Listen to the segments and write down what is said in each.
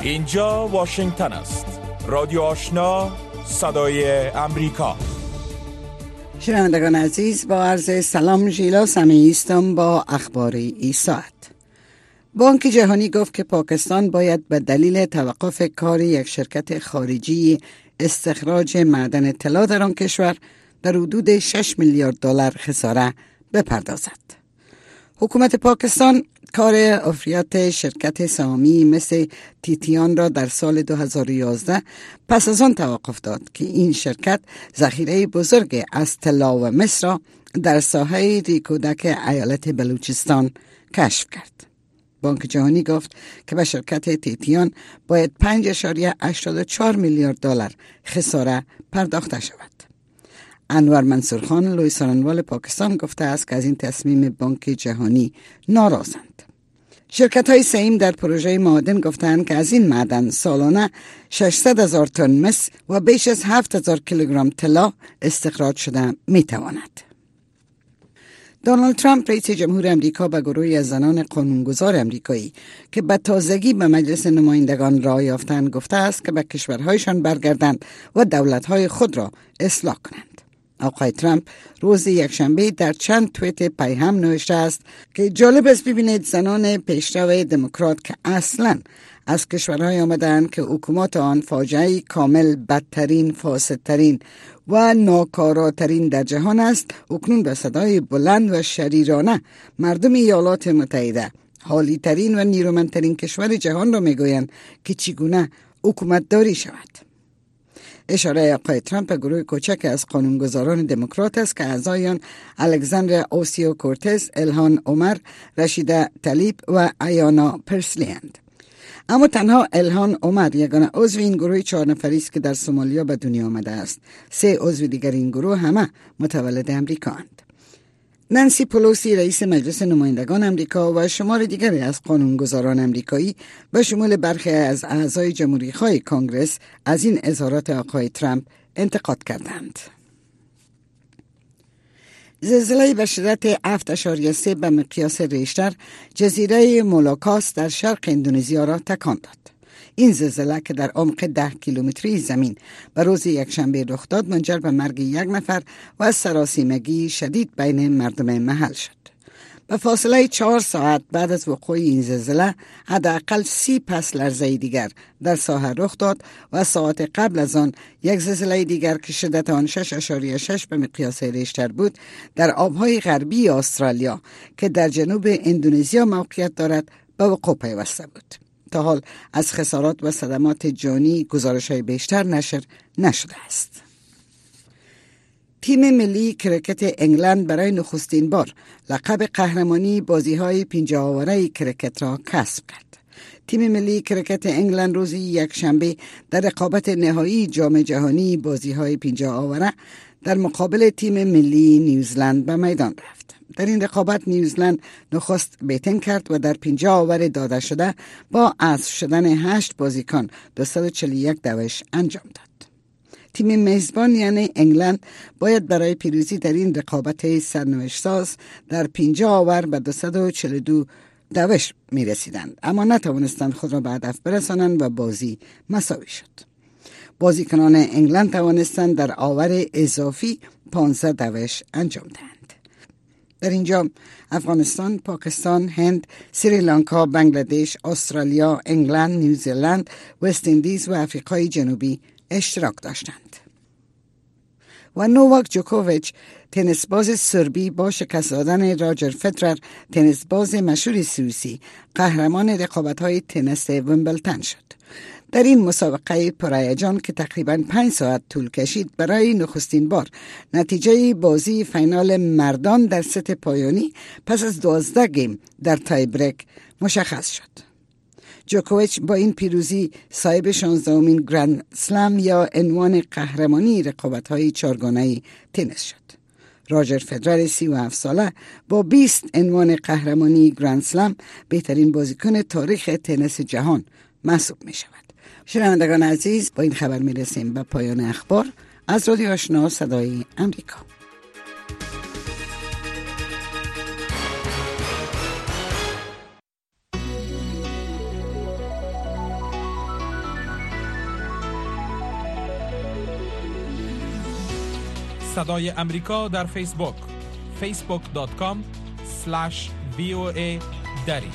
اینجا واشنگتن است. رادیو آشنا، صدای امریکا. شنوندگان عزیز، با عرض سلام ژیلا سمیعی هستم با اخبار این ساعت. بانک جهانی گفت که پاکستان باید به دلیل توقف کار یک شرکت خارجی استخراج معدن طلا در آن کشور در حدود 6 میلیارد دلار خساره بپردازد. حکومت پاکستان کار افریات شرکت سهامی مثل تیتیان را در سال 2011 پس از آن توقف داد که این شرکت ذخیره بزرگ از طلا و مس را در ساحه ریکودک ایالت بلوچستان کشف کرد. بانک جهانی گفت که به شرکت تیتیان باید 5.84 میلیارد دلار خساره پرداخته شود. انور منصورخان لوی سارنوال پاکستان گفته است که از این تصمیم بانک جهانی ناراضند. شرکت‌های سهیم در پروژه معادن گفتند که از این معدن سالانه 600,000 تن مس و بیش از 7,000 کیلوگرم طلا استخراج شده می‌تواند. دونالد ترامپ رئیس جمهور امریکا به گروهی از زنان قانونگذار امریکایی که به تازگی به مجلس نمایندگان راه یافتند گفته است که به کشورهایشان برگردند و دولت‌های خود را اصلاح کنند. آقای ترامپ روز یکشنبه در چند توییت پیهم نوشته است که جالب است ببینید زنان پیشرو دموکرات که اصلاً از کشورهای آمدند که حکومت آن فاجعه کامل بدترین، فاسدترین و ناکاراترین در جهان است، اکنون به صدای بلند و شریرانه مردم ایالات متحده، حالی ترین و نیرومندترین کشور جهان را میگویند که چگونه حکومت داری شود. اشاره آقای ترامپ به گروه کوچک از قانونگذاران دموکرات است که اعضایان الکساندر اوسیو کورتز، الهان عمر، رشیده طلیب و ایانا پرسلی اند. اما تنها الهان عمر یگانه عضو این گروه 4 نفری است که در سومالیا به دنیا آمده است. 3 عضو دیگر این گروه همه متولد امریکا اند. نانسی پلوسی رئیس مجلس نمایندگان امریکا و شمار دیگری از قانونگذاران امریکایی به شمول برخی از اعضای جمهوری‌خواه کنگرس از این اظهارات آقای ترامپ انتقاد کردند. زلزله به شدت 7.3 به مقیاس ریشتر جزیره مولاکاس در شرق اندونزیا را تکان داد. این زلزله که در عمق 10 کیلومتری زمین به روز یکشنبه رخ داد منجر به مرگ 1 نفر و سراسیمگی شدید بین مردم محل شد. به فاصله 4 ساعت بعد از وقوع این زلزله حداقل 30 پس لرزه دیگر در ساحه رخ داد و ساعت قبل از آن یک زلزله دیگر که شدت آن 6.6 به مقیاس ریشتر بود در آبهای غربی استرالیا که در جنوب اندونزیا موقعیت دارد به وقوع پیوسته بود. تا حال از خسارات و صدمات جانی گزارش‌های بیشتر نشر نشده است. تیم ملی کرکت انگلند برای نخستین بار لقب قهرمانی بازی‌های 50 آوره کرکت را کسب کرد. تیم ملی کرکت انگلند روز یکشنبه در رقابت نهایی جام جهانی بازی‌های 50 آوره در مقابل تیم ملی نیوزلند به میدان رفت. در این رقابت نیوزلند نخست بیتن کرد و در 50 آور داده شده با حذف شدن 8 بازیکن 241 دوش انجام داد. تیم میزبان یعنی انگلند باید برای پیروزی در این رقابت سرنوشت ساز در 50 آور به 242 دوش می رسیدند، اما نتوانستند خود را به هدف برسانند و بازی مساوی شد. بازیکنان انگلند توانستند در آور اضافی 15 دوش انجام دهند. در اینجا افغانستان، پاکستان، هند، سریلانکا، بنگلادش، استرالیا، انگلند، نیوزلند، وست اندیز و آفریقای جنوبی اشتراک داشتند. و نوواک جوکوویچ تنیس باز سربی با شکست دادن راجر فدرر تنیس باز مشهور سوئیسی قهرمان رقابت‌های تنیس ویمبلدن شد. در این مسابقه پرهیجان که تقریباً 5 ساعت طول کشید برای نخستین بار نتیجه بازی فینال مردان در ست پایانی پس از 12 گیم در تای بریک مشخص شد. جوکوویچ با این پیروزی صاحب 16مین گرند سلم یا عنوان قهرمانی رقابت‌های 4گانه تنیس شد. راجر فدرر 37 ساله با 20 عنوان قهرمانی گرند سلم بهترین بازیکن تاریخ تنیس جهان محسوب می شود. شنوندگان عزیز، با این خبر می رسیم به پایان اخبار از رادیو آشنا صدای امریکا. صدای امریکا در فیسبوک facebook.com/VOA دری.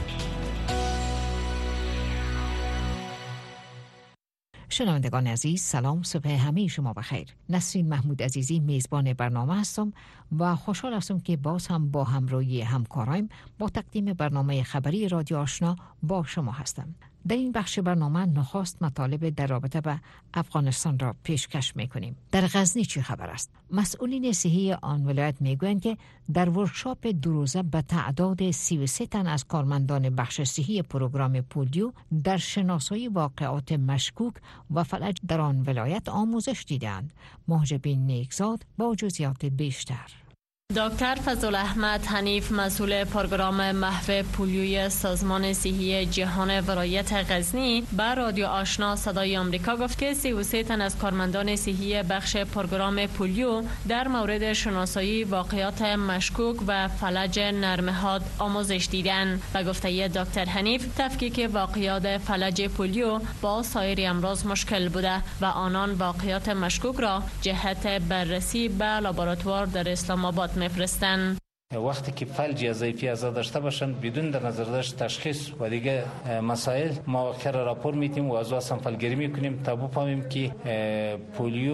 شنوندگان عزیز، سلام، صبح همه شما بخیر. نسرین محمود عزیزی میزبان برنامه هستم و خوشحال هستم که باز هم با همراهی همکارایم با تقدیم برنامه خبری رادیو آشنا با شما هستم. در این بخش برنامه نخست مطالب در رابطه با افغانستان را پیشکش میکنیم. در غزنی چه خبر است؟ مسئولین صحی آن ولایت میگویند که در ورکشاپ دو روزه به تعداد 33 تن از کارمندان بخش صحی پروگرام پولیو در شناسایی واقعات مشکوک و فلج در آن ولایت آموزش دیدند. محجبین نیکزاد با جزئیات بیشتر. دکتر فضل احمد حنیف، مسئول پروگرام محو پولیوی سازمان صحی جهان ولایت غزنی، به رادیو آشنا صدای آمریکا گفت که 33 تن از کارمندان صحی بخش پروگرام پولیو در مورد شناسایی واقعات مشکوک و فلج نرمهاد آموزش دیدند. به گفته دکتر حنیف، تفکیک واقعات فلج پولیو با سایر امراض مشکل بوده و آنان واقعات مشکوک را جهت بررسی به لابراتوار در اسلام آباد میفرستند. وقتی که فلج یا ضعیفی عضله داشته باشند بدون در نظر داشت تشخیص و دیگه مسائل ما واقعا راپور میتیم و از واسه فلگری میکنیم تا بفهمیم که پولیو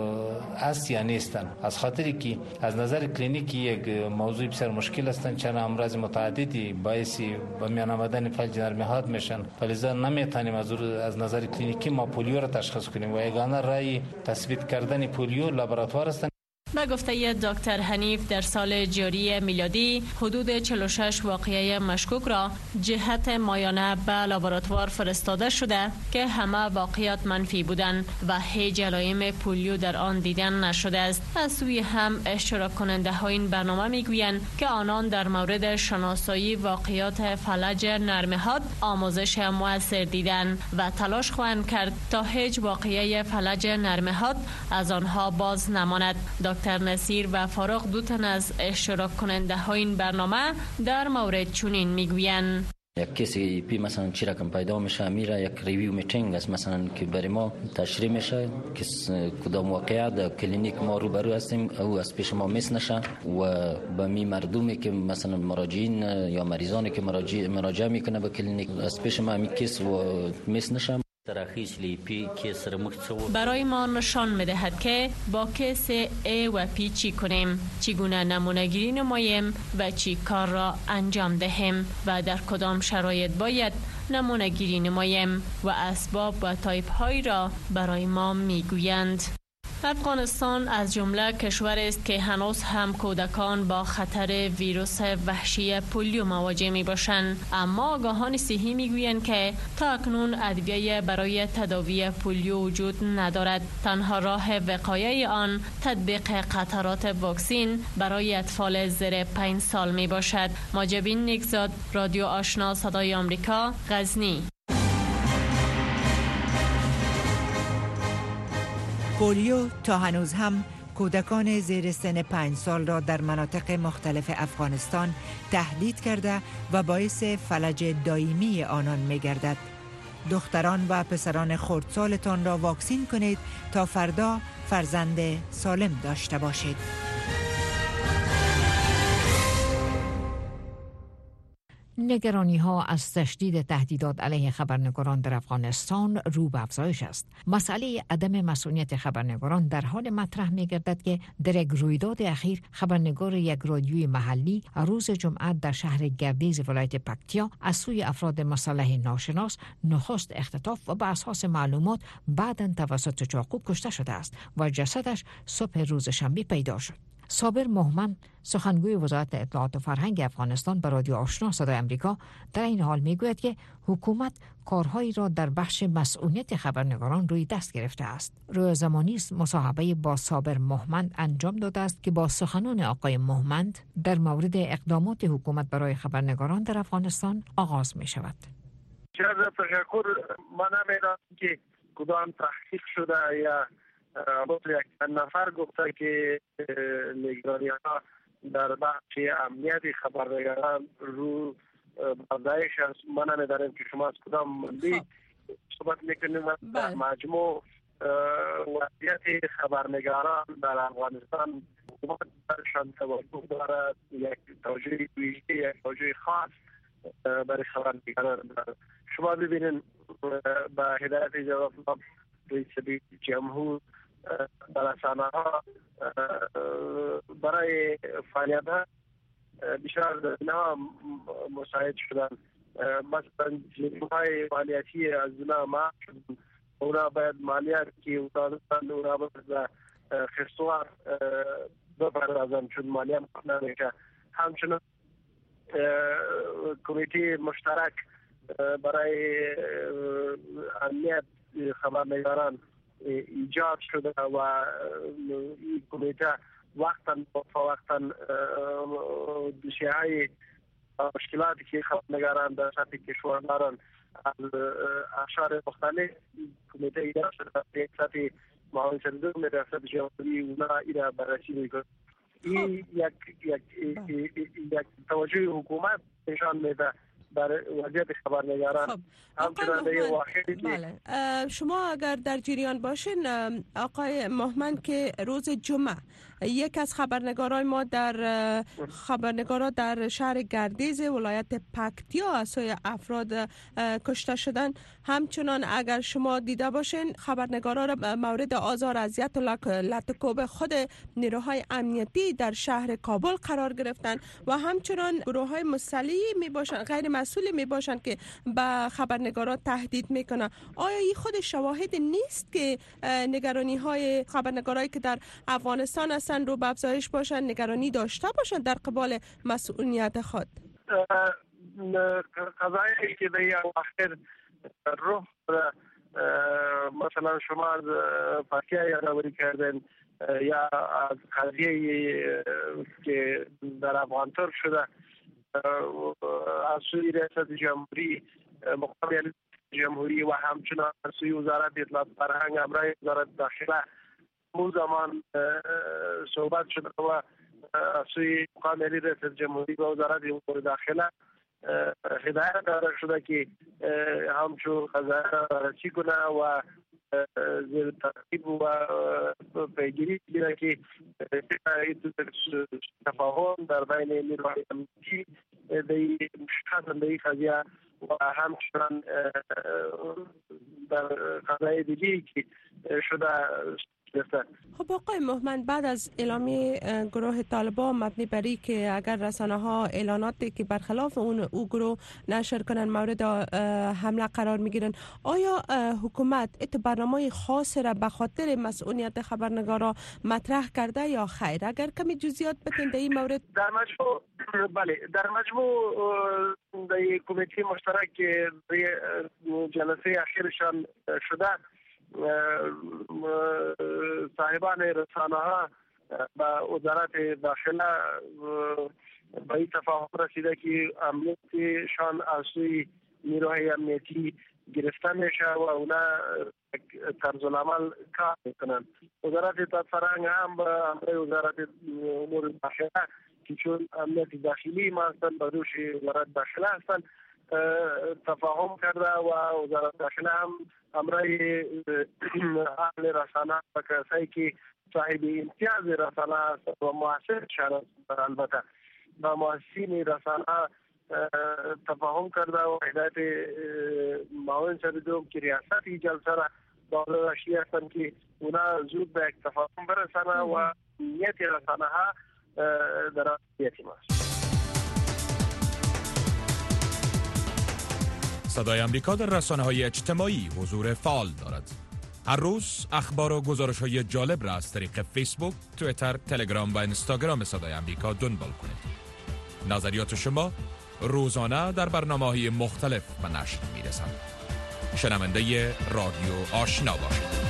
است یا نیستن. از خاطری که از نظر کلینیکی یک موضوع بسیار مشکل هستند، چون امراض متعددی باعث به میان آمدن فلج نرمهاد میشن، فلزا نمیتونیم از نظر کلینیکی ما پولیو را تشخیص کنیم و یگانه راه تثبیت کردن پولیو لابراتوار است. به گفته دکتر حنیف، در سال جاری میلادی حدود 46 واقعه مشکوک را جهت مایانه به لابراتوار فرستاده شده که همه واقعیات منفی بودند و هیچ علائم پولیو در آن دیدن نشده است. از سوی هم اشتراک کننده های این برنامه میگویند که آنان در مورد شناسایی واقعیات فلج نرمهاد آموزش موثر دیدند و تلاش خواهند کرد تا هیچ واقعه فلج نرمهاد از آنها باز نماند. دکتر نصیر و فاروق، دو تن از اشتراک کننده های این برنامه، در مورد چنین میگویند: یک کسی پی مثلا چی رقم پیدا میشه، میره یک ریویو میتینگ است مثلا که برای ما تشریح میشه که کدام واقعیت در کلینیک ما روبرو هستیم او از پیش ما میس نشه و به می مردمی که مثلا مراجعین یا مریضانی که مراجعه میکنه به کلینیک از پیش ما می کس و میس نشه. برای ما نشان می‌دهد که با کیس A و P چی کنیم، چگونه نمونه گیری نماییم و چی کار را انجام دهیم و در کدام شرایط باید نمونه گیری نماییم و اسباب و تایپ های را برای ما میگویند. افغانستان از جمله کشور است که هنوز هم کودکان با خطر ویروس وحشی پولیو مواجه می باشند، اما آگاهان صحی می گویند که تا اکنون ادویه برای تداوی پولیو وجود ندارد. تنها راه وقایه آن تطبیق قطرات واکسین برای اطفال زیر 5 سال می باشد. محجبین نیکزاد، رادیو آشنا صدای آمریکا، غزنی. پولیو تا هنوز هم کودکان زیر سن 5 سال را در مناطق مختلف افغانستان تهدید کرده و باعث فلج دائمی آنان می گردد. دختران و پسران خردسالتان را واکسین کنید تا فردا فرزند سالم داشته باشید. نگرانی ها از تشدید تهدیدات علیه خبرنگاران در افغانستان رو به افزایش است. مسئله عدم مسئولیت خبرنگاران در حال مطرح می گردد که در یک رویداد اخیر خبرنگار یک رادیوی محلی روز جمعه در شهر گردیز ولایت پکتیا از سوی افراد مسلح ناشناس نخست اختطاف و بر اساس معلومات بعداً توسط چاقو کشته شده است و جسدش صبح روز شنبه پیدا شد. صابر مهمن، سخنگوی وزارت اطلاعات و فرهنگ افغانستان، به رادیو آشنا صدای امریکا در این حال میگوید که حکومت کارهایی را در بخش مسئولیت خبرنگاران روی دست گرفته است. روی زمانی مصاحبه با صابر مهمن انجام داده است که با سخنان آقای مهمن در مورد اقدامات حکومت برای خبرنگاران در افغانستان آغاز می شود. چرا تشکر، من نمیدانم که کدام تحقیق شده یا یک نفر گفته که نگرانی ها در بخش امنیت خبرنگاران رو افزایش است. من نمیدانم که شما از کدام منبع صحبت میکنیم و در مجموع وضعیت خبرنگاران در افغانستان حکومت برشان توجه دارد، یک توجه ویژه، یک توجه خاص برای خبرنگاران دارد. شما ببینید با هدایت جناب رئیس جمهور در رسانه‌ها برای فعالیت‌ها بسیار زمینه‌ها مساعد شدن. مثلا جریمه‌های مالیاتی از اونا معاف شدن. اونا باید مالیات که دادن اونا باید خستوار بپردازن چون مالیات نمیشه. همچنین کمیته مشترک برای امنیت خبرنگاران ایجاد شده و این کمیته وقتا فوقتا دوسیه‌های مشکلاتی که خبرنگاران در سطح کشور دارن از اقشار مختلف کمیته ایجاد شده در سطح معاون سردوم ریاست جمهوری اونا اینا بررسی میکنه. این یک توجه حکومت نشان میده در وضعیت خبرنگاران. بله. شما اگر در جریان باشین آقای مهمن که روز جمعه یک از خبرنگارای ما خبرنگارا در شهر گردیز ولایت پکتیا از سوی افراد کشته شدن. همچنان اگر شما دیده باشین خبرنگارا را مورد آزار اذیت و لطکوب خود نیروهای امنیتی در شهر کابل قرار گرفتن و همچنان گروه‌های مسلحی میباشن غیر مسئولی میباشن که به خبرنگارا تهدید میکنه. آیا این خود شواهد نیست که نگرانی های خبرنگارایی که در افغانستان هستن رو به افزایش باشن، نگرانی داشته باشن در قبال مسئولیت خود؟ قضایی که در اواخر روح مثلا شما از پکتیا یادآوری کردن یا از قضیه که در افغانستان شده از سوی ریاست جمهوری مقابل جمهوری و همچنان از سوی وزارت اطلاعات فرهنگ امرای وزارت داخله اون زمان صحبت شده و از سوی مقابل ریاست جمهوری و وزارت امور داخله هدایت داده شده که همچون قضایه بررسی کنه و زیر تعقیب و پیگیری کنه که تفاهم در بین نیروهای امنیتی در این قضیه و همچنان در قضایه دیگه که شده. خب آقای مهمن، بعد از اعلامیه گروه طالبان مبنی بر این که اگر رسانه ها اعلاناتی که برخلاف او گروه نشر کنن مورد حمله قرار میگیرن، آیا حکومت برنامه خاص را به خاطر مسئولیت خبرنگارا مطرح کرده یا خیر؟ اگر کمی جزئیات بتین در این مورد. در مجموع بله، در مجموع در کمیته مشترک که جلسه اخیرشان شده صاحبان رسانه ها با وزارت داخله به این تفاهم رسیده که امنیتشان از سوی نیروهای امنیتی گرفته میشه و اونا طرز العمل کار میکنن. وزارت اطلاعات فرهنگ هم با وزارت امور داخله که چون امنیت داخلی ما هستن با دوش وزارت داخله هستن تفاهم کرده و وزارت داخله هم امرای اهل رسانه و کسایی که صاحب امتیاز رسانه هست و مؤسس شهر البته و مؤسسین رسانه تفاهم کرده و هدایت معاون سردوم که ریاست این جلسه را داخل راشی هستند که اونا زود به یک تفاهم برسانه و نیت رسانه ها در نیت ماست. صدای امریکا در رسانه‌های اجتماعی حضور فعال دارد. هر روز اخبار و گزارش‌های جالب را از طریق فیسبوک، توییتر، تلگرام و اینستاگرام صدای امریکا دنبال کنید. نظریات شما روزانه در برنامه‌های مختلف به نشر می‌رسند. شنونده رادیو آشنا باشید.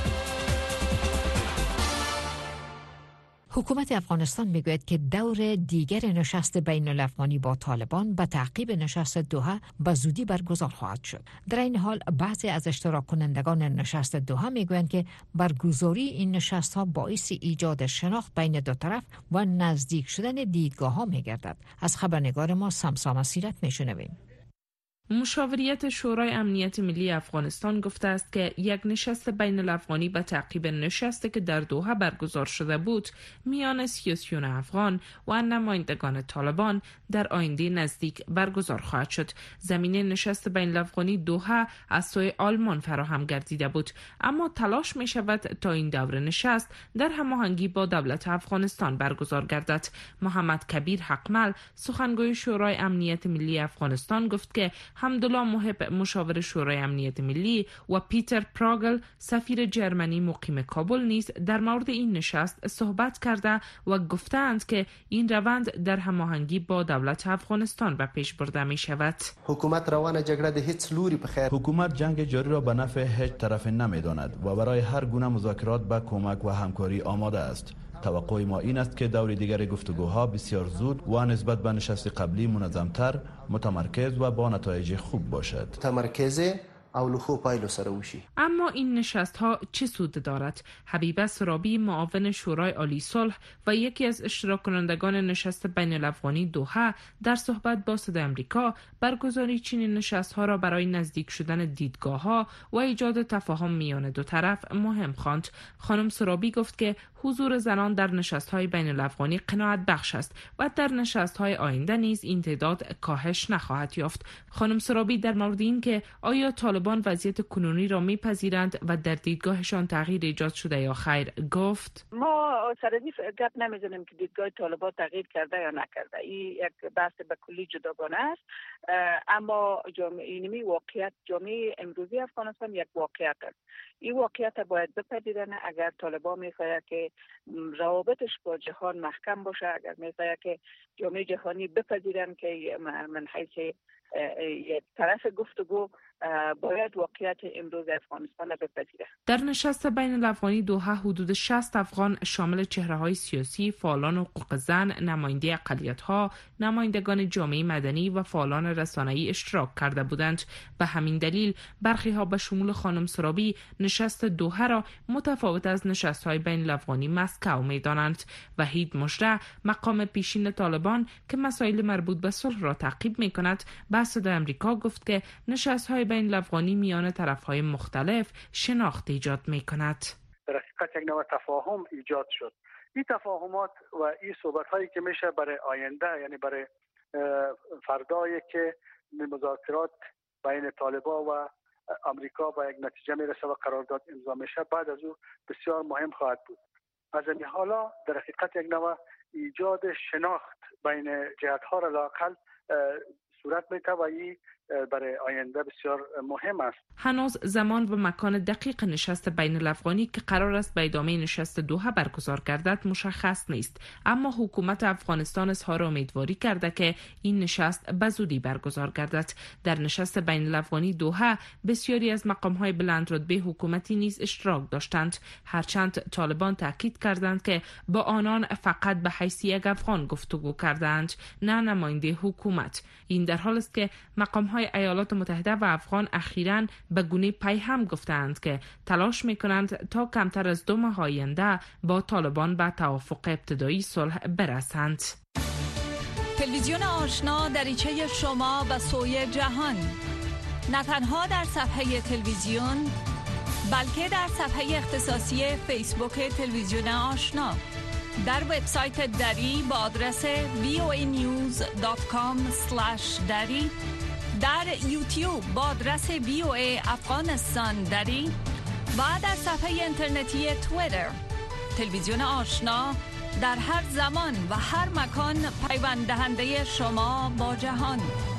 حکومت افغانستان میگوید که دور دیگر نشست بین الافغانی با طالبان به تعقیب نشست دوحه به زودی برگزار خواهد شد. در این حال بعضی از اشتراک کنندگان نشست دوحه میگویند که برگزاری این نشست ها باعث ایجاد شناخت بین دو طرف و نزدیک شدن دیدگاه ها میگردد. از خبرنگار ما سمسام سیرت میشنویم. مشاوریت شورای امنیت ملی افغانستان گفته است که یک نشست بین الافغانی به تعقیب نشستی که در دوحه برگزار شده بود میان سیاسیون افغان و نمایندگان طالبان در آینده نزدیک برگزار خواهد شد. زمینه نشست بین الافغانی دوحه از سوی آلمان فراهم گردیده بود، اما تلاش می شود تا این دور نشست در هماهنگی با دولت افغانستان برگزار گردد. محمد کبیر حقمل سخنگوی شورای امنیت ملی افغانستان گفت که حمدالله محب مشاور شورای امنیت ملی و پیتر پراگل سفیر جرمنی مقیم کابل نیز در مورد این نشست صحبت کرده و گفتند که این روند در هماهنگی با دولت افغانستان به پیش برده می شود. حکومت روان جنگ ده هیچ لوری بخیر. حکومت جنگ جاری را به نفع هیچ طرف نمی داند و برای هر گونه مذاکرات به کمک و همکاری آماده است. توقع ما این است که دور دیگر گفتگوها بسیار زود و نسبت به نشست قبلی منظمتر، متمرکز و با نتایج خوب باشد. اما این نشست ها چه سود دارد؟ حبیبه سرابی معاون شورای عالی صلح و یکی از اشتراک کنندگان نشست بین الافغانی دوحه در صحبت با صدای آمریکا برگزاری چنین نشست ها را برای نزدیک شدن دیدگاه ها و ایجاد تفاهم میان دو طرف مهم خواند. خانم سرابی گفت که حضور زنان در نشست های بین الافغانی قناعت بخش است و در نشست های آینده نیز این تعداد کاهش نخواهد یافت. خانم سرابی در مورد این که آیا طالبان وضعیت کنونی را میپذیرند و در دیدگاهشان تغییر ایجاد شده یا خیر گفت: ما سرزی گپ نمیزنیم که دیدگاه طالبان تغییر کرده یا نکرده. این یک بحث به کلی جداگانه است، اما جامعه واقعیت جامعه امروزی افغانستان یک واقعیت است. این واقعیت باید بپذیرن. اگر طالبان میخواد که روابطش با جهان محکم باشه، اگر میخواد که جامعه جهانی بپذیرن که من حیث یک طرف گفتگو باید واقعیت امروز افغانستان را بپذیره. در نشست بین الافغانی دوحه حدود 60 افغان شامل چهره‌های سیاسی، فعالان حقوق زن، نماینده اقلیت‌ها، نمایندگان جامعه مدنی و فعالان رسانه‌ای اشتراک کرده بودند. به همین دلیل برخی‌ها به شمول خانم سرابی نشست دوحه را متفاوت از نشست‌های بین الافغانی مسکو می‌دانند. وحید مژده مقام پیشین طالبان که مسائل مربوط به صلح را تعقیب می‌کند به صدای آمریکا گفت که نشست‌های بین الافغانی میان طرف‌های مختلف شناخت ایجاد می‌کند. در حقیقت یک نوع تفاهم ایجاد شد. این تفاهمات و این صحبت‌هایی که میشه برای آینده، یعنی برای فردایی که مذاکرات بین طالبان و آمریکا به یک نتیجه میرسه و قرارداد امضا میشه، بعد از او بسیار مهم خواهد بود. از این حالا در حقیقت یک نوع ایجاد شناخت بین جهت‌ها را لااقل صورت می‌ده و این برای آینده بسیار مهم است. هنوز زمان و مکان دقیق نشست بین الافغانی که قرار است به ادامه نشست دوحه برگزار گردد مشخص نیست، اما حکومت افغانستان اظهار امیدواری کرده که این نشست به زودی برگزار گردد. در نشست بین الافغانی دوحه بسیاری از مقام‌های بلندرتبه حکومتی نیز اشتراک داشتند، هرچند طالبان تاکید کردند که با آنان فقط به حیث یک افغان گفتگو کردند، نه نماینده حکومت. این در حالی است که مقام‌های ایالات متحده و افغان اخیراً به گونه پیهم گفتند که تلاش می‌کنند تا کمتر از 2 ماه آینده با طالبان به توافق ابتدایی صلح برسند. تلویزیون آشنا دریچه شما به سوی جهان، نه تنها در صفحه تلویزیون بلکه در صفحه اختصاصی فیسبوک تلویزیون آشنا، در وبسایت دری با آدرس voanews.com/dari، در یوتیوب با آدرس VOA افغانستان دری و در صفحه اینترنتی توییتر. تلویزیون آشنا در هر زمان و هر مکان پیوند دهنده شما با جهان.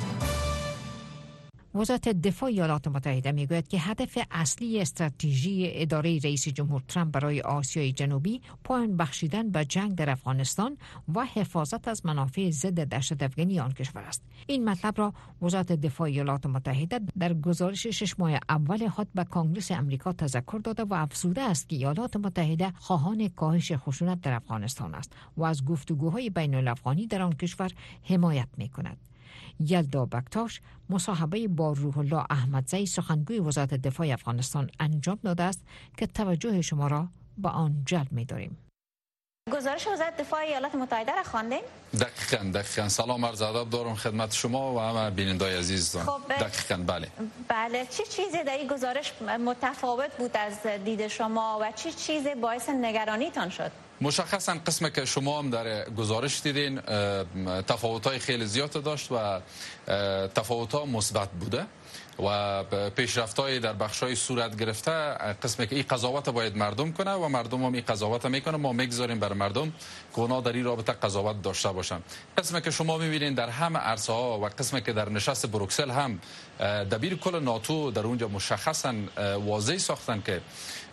وزارت دفاع ایالات متحده میگوید که هدف اصلی استراتژی اداره رئیس جمهور ترامپ برای آسیای جنوبی پایان بخشیدن به جنگ در افغانستان و حفاظت از منافع ضد دهشت افغانی آن کشور است. این مطلب را وزارت دفاع ایالات متحده در گزارش 6 ماه اول خود به کانگرس امریکا تذکر داده و افزوده است که ایالات متحده خواهان کاهش خشونت در افغانستان است و از گفتگوهای بین الافغانی در آن کشور حمایت می‌کند. یلدا بکتاش مصاحبه با روح الله احمدزی سخنگوی وزارت دفاع افغانستان انجام داده است که توجه شما را به آن جلب می‌داریم. گزارش وزارت دفاع ایالات متحده را خواندین؟ دقیقاً سلام عرض ادب دارم خدمت شما و همه بینندای عزیزتان. دقیقاً بله چه چیزی در این گزارش متفاوت بود از دید شما و چه چیزی باعث نگرانیتان شد؟ مشخصا قسمی که شما هم در گزارش دیدین تفاوت‌های خیلی زیاد داشت و تفاوت‌ها مثبت بوده و پیشرفت‌های در بخش‌های صورت گرفته. قسمی که این قضاوت باید مردم کنه و مردم هم این قضاوت میکنه، ما میگذاریم بر مردم که اونا در این رابطه قضاوت داشته باشن. قسمی که شما میبینین در همه عرصه ها و قسمی که در نشست بروکسل هم دبیر کل ناتو در اونجا مشخصا واضح ساختن که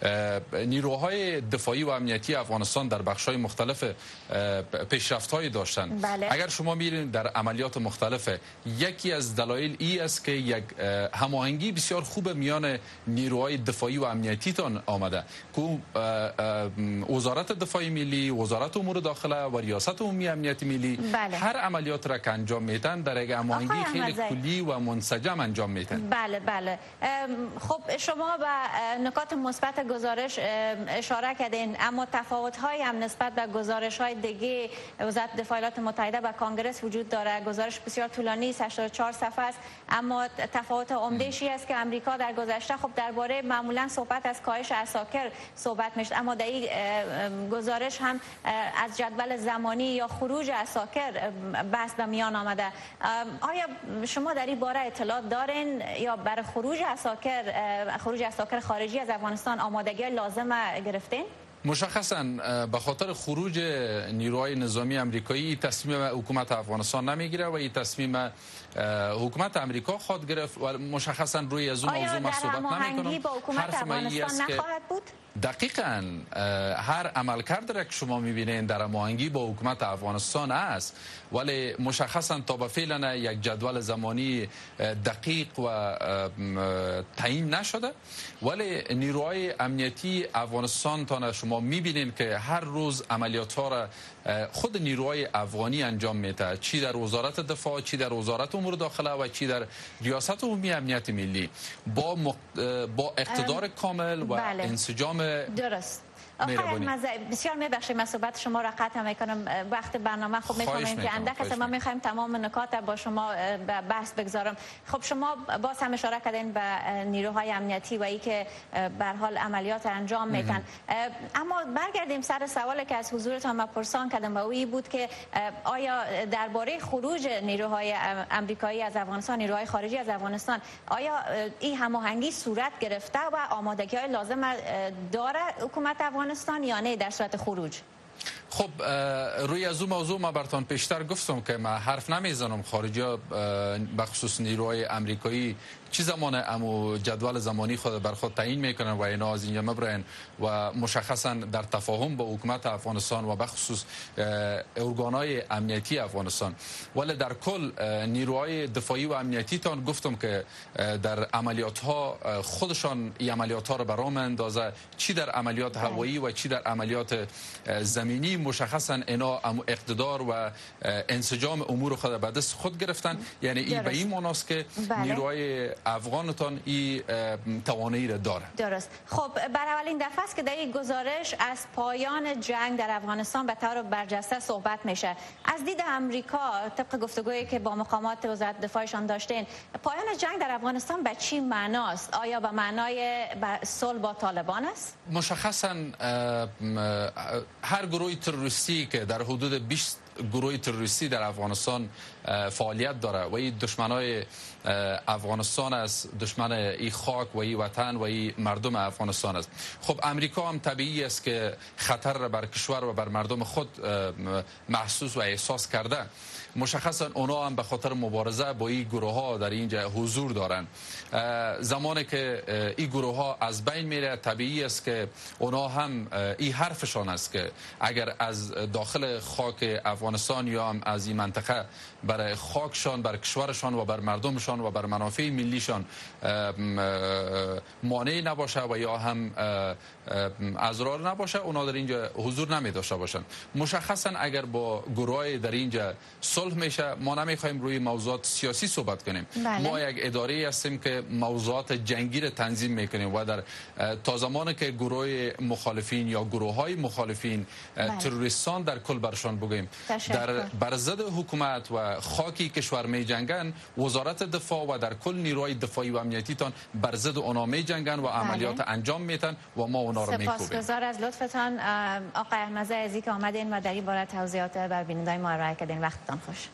نیروهای دفاعی و امنیتی افغانستان در بخش‌های مختلف پیشرفت‌هایی داشتن. اگر شما میرین در عملیات مختلف، یکی از دلایل ای است که یک هماهنگی بسیار خوب میان نیروهای دفاعی و امنیتی تان آمده که وزارت دفاع ملی، وزارت امور داخله و ریاست عمومی امنیت ملی هر عملیات را که انجام میدن در یک هماهنگی خیلی کلی و منسجم انجام میدن. بله خب شما به نکات مثبت گزارش اشاره کردین، اما تفاوت‌های هم نسبت به گزارش‌های دیگه وزارت دفاع ایالات متحده و کانگرس وجود داره. گزارش بسیار طولانی 84 صفحه است، اما تفاوت عمده‌ای است که امریکا در گذشته خب درباره معمولا صحبت از کاهش عساکر صحبت میشه، اما در این گزارش هم از جدول زمانی یا خروج عساکر بحث به میان آمده. آیا شما در این باره اطلاعات دارین یا برای خروج عساکر خارجی از افغانستان آمادگی لازم گرفتین؟ مشخصا به خاطر خروج نیروهای نظامی امریکایی تصمیم حکومت افغانستان نمیگیره و این تصمیم حکومت امریکا خواهد گرفت و مشخصا روی از اون موضوع ما صحبت نمی‌کنم. با حکومت افغانستان نخواهد بود؟ دقیقاً هر عملکرد را که شما می‌بینید در هماهنگی با حکومت افغانستان است، ولی مشخصا تا به فعلا یک جدول زمانی دقیق و تعیین نشده. ولی نیروهای امنیتی افغانستان تا شما می‌بینید که هر روز عملیات ها را خود نیروهای افغانی انجام میده، چی در وزارت دفاع، چی در وزارت امور داخله و چی در ریاست عمومی امنیت ملی با اقتدار کامل و انسجام درست. بسیار میبخشید من صحبت شما را قطع میکنم، وقت برنامه خوب میفهمیم که اندک است، ما میخوایم تمام نکات با شما بحث بگذارم. خب شما باز هم اشاره کردین به نیروهای امنیتی و ای که به هر حال عملیات انجام میدن، اما برگردیم سر سوالی که از حضورتان ما پرسان کردم و این بود که آیا درباره خروج نیروهای امریکایی از افغانستان، نیروهای خارجی از افغانستان، آیا این هماهنگی صورت گرفته و آمادگی‌های لازم داره حکومت افغانستان یا نه در صورت خروج؟ خب روی از اون موضوع ما براتون پیشتر گفتم که ما حرف نمیزنم خارجی ها بخصوص نیروهای امریکایی چی زمان امو جدول زمانی خود بر خود تعیین میکنن و اینا از اینجا مبرن و مشخصا در تفاهم با حکومت افغانستان و بخصوص ارگانهای امنیتی افغانستان. ولی در کل نیروهای دفاعی و امنیتی تان گفتم که در عملیات ها خودشان این عملیات ها رو برام اندازه، چی در عملیات هوایی و چی در عملیات زمینی، مشخصا اینا اقتدار و انسجام امور خود به دست خود گرفتن. یعنی این به این معناست که نیروهای افغانستان این توانایی را داره. درست. خب برای اولین دفعه است که در این گزارش از پایان جنگ در افغانستان به طور برجسته صحبت میشه. از دید امریکا طبق گفتگویی که با مقامات وزارت دفاعشان داشتین، پایان جنگ در افغانستان به چی معناست؟ آیا به معنای صلح با طالبان است؟ مشخصا هر گروه تروریستی که در حدود 20 گروه تروریستی در افغانستان فعالیت داره و این دشمنای افغانستان است، دشمن این خاک و این وطن و این مردم افغانستان است. خب امریکا هم طبیعی است که خطر را بر کشور و بر مردم خود محسوس و احساس کرده. مشخصا اونا هم به خاطر مبارزه با این گروه ها در اینجا حضور دارن. زمانی که این گروه ها از بین میره طبیعی است که اونا هم این حرفشان است که اگر از داخل خاک افغانستان یا هم از این منطقه برای خاکشان، بر کشورشان و بر مردمشان و بر منافع ملیشان مانع نباشه و یا هم اضرار نباشه، اونا در اینجا حضور نمی داشته باشند. مشخصا اگر با گروه در اینجا صلح میشه. ما نمیخوایم روی موضوعات سیاسی صحبت کنیم. ما یک اداره هستیم که موضوعات جنگی را تنظیم میکنیم و در تا زمانی که گروه مخالفین یا گروه‌های مخالفین تروریستان در کل برشان بگوییم در برضد حکومت و خاکی کشور می جنگن، وزارت دفاع و در کل نیروهای دفاعی و امنیتی تان برضد اونا می جنگن و عملیات انجام میتن و ما اونا رو میکوبیم. سپاسگزار از لطفتان آقای احمدزی عزیزی که آمدین و در این باره توضیحات بر بینندگان ما ارائه کردین. وقتتان خوش.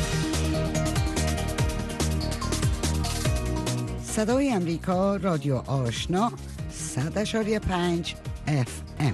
صدای امریکا، رادیو آشنا 100.5 FM.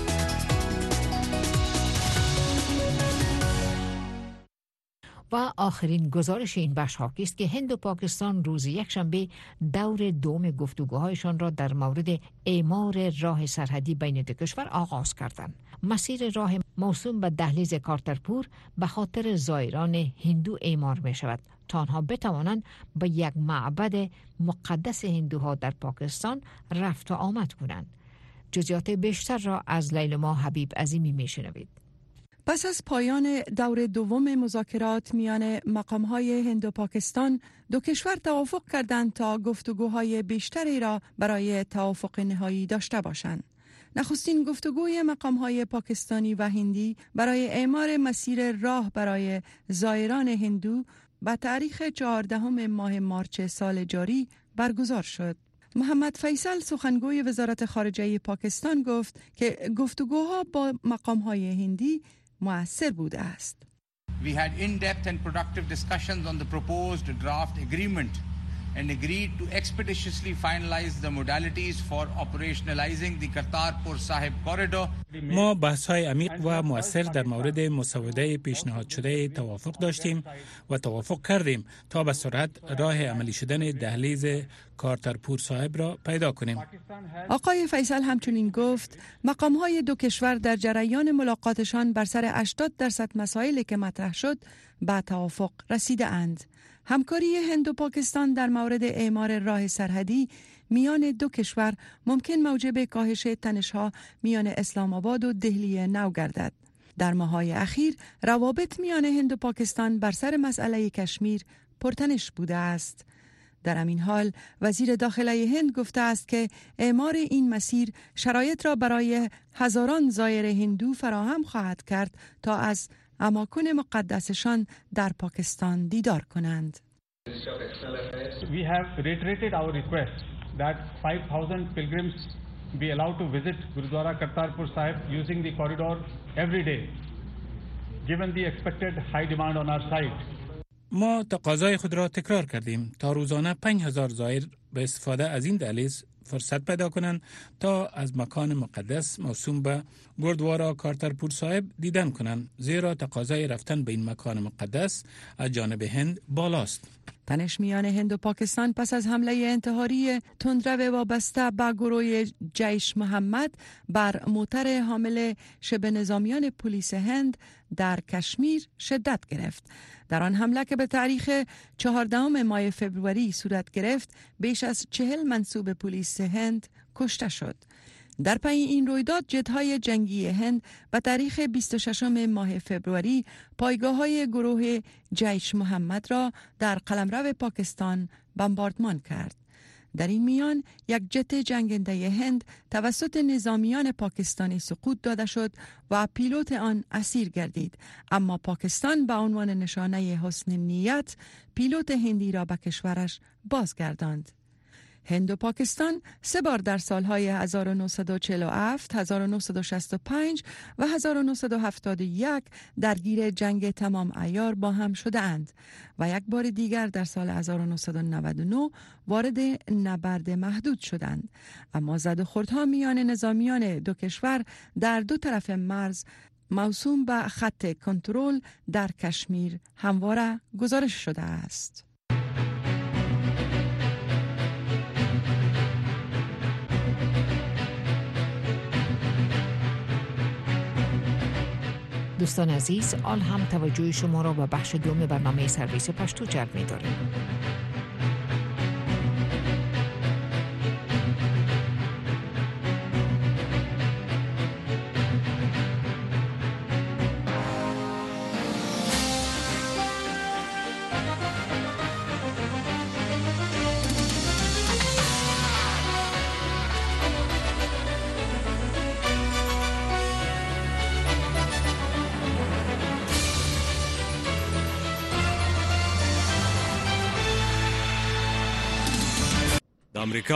و آخرین گزارش این بخش حاکی است که هند و پاکستان روز یکشنبه دور دوم گفتگوهایشان را در مورد اعمار راه سرحدی بین دو کشور آغاز کردند. مسیر راه موسوم به دهلیز کارترپور به خاطر زائران هندو اعمار می شود تا آنها بتوانند به یک معبد مقدس هندوها در پاکستان رفت و آمد کنند. جزئیات بیشتر را از لیلما حبیب عظیمی می شنوید. پس از پایان دور دوم مذاکرات میان مقام‌های هند و پاکستان، دو کشور توافق کردند تا گفتگوهای بیشتری را برای توافق نهایی داشته باشند. نخستین گفتگوی مقام‌های پاکستانی و هندی برای اعمار مسیر راه برای زائران هندو به تاریخ 14 ماه مارچ سال جاری برگزار شد. محمد فیصل سخنگوی وزارت خارجه پاکستان گفت که گفتگوها با مقام‌های هندی مؤثر بوده است. We had in-depth and productive discussions on the proposed draft agreement and agreed to expeditiously finalize the modalities for operationalizing the Kartarpur Sahib corridor. ما بحث‌های عمیق و مؤثر در مورد مسوده پیشنهاد شده توافق داشتیم و توافق کردیم تا به سرعت راه عملی شدن دهلیز کارترپور صاحب را پیدا کنیم. آقای فیصل همچنین گفت مقام‌های دو کشور در جریان ملاقاتشان بر سر 80% مسائلی که مطرح شد به توافق رسیده اند. همکاری هند و پاکستان در مورد اعمار راه سرحدی میان دو کشور ممکن موجب کاهش تنش‌ها میان اسلام آباد و دهلی نو گردد. در ماه‌های اخیر روابط میان هند و پاکستان بر سر مسئله کشمیر پرتنش بوده است. در همین حال وزیر داخله هند گفته است که اعمار این مسیر شرایط را برای هزاران زائر هندو فراهم خواهد کرد تا از اماکن مقدسشان در پاکستان دیدار کنند. We have reiterated our request that 5,000 pilgrims be allowed to visit Gurudwara Kartarpur Sahib using the corridor every day, given the expected high demand on our side. ما تقاضای خود را تکرار کردیم تا روزانه 5,000 زائر به استفاده از این دهلیز فرصت پیدا کنند تا از مکان مقدس موسوم به گردوارا کارترپور صاحب دیدن کنند، زیرا تقاضای رفتن به این مکان مقدس از جانب هند بالاست. تنش میان هند و پاکستان پس از حمله انتحاری تندرو وابسته به گروه جیش محمد بر موتر حامل شبه نظامیان پلیس هند در کشمیر شدت گرفت. در آن حمله که به تاریخ 14 ماه فوریه صورت گرفت، بیش از 40 منصوب پلیس هند کشته شد. در پی این رویداد جت‌های جنگی هند به تاریخ 26 ماه فوریه پایگاه‌های گروه جیش محمد را در قلمرو پاکستان بمباردمان کرد. در این میان یک جت جنگنده هند توسط نظامیان پاکستانی سقوط داده شد و پیلوت آن اسیر گردید، اما پاکستان به عنوان نشانه حسن نیت پیلوت هندی را به کشورش بازگرداند. هند و پاکستان 3 بار در سالهای 1947، 1965 و 1971 درگیر جنگ تمام عیار با هم شده اند و یک بار دیگر در سال 1999 وارد نبرد محدود شدند. اما زد و خوردها میان نظامیان دو کشور در دو طرف مرز موسوم به خط کنترل در کشمیر همواره گزارش شده است. دوستان عزیز، آن هم توجه شما را به بخش دوم برنامه سرویس پشتو جلب می‌داریم. آمریکا